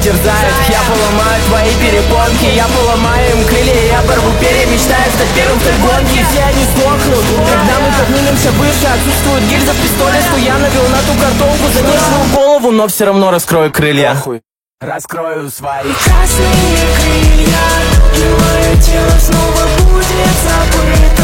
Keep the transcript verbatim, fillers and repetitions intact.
терзает. Я поломаю твои перепонки, я поломаю им крылья, я порву перья, мечтаю стать первым в той гонке. Все они сдохнут, когда мы поднимемся выше. Отсутствует гильза в пистоле, что я навел на ту картонку. Замешиваю голову, но все равно раскрою крылья. Раскрою свои красные крылья, и мое тело снова будет забыто.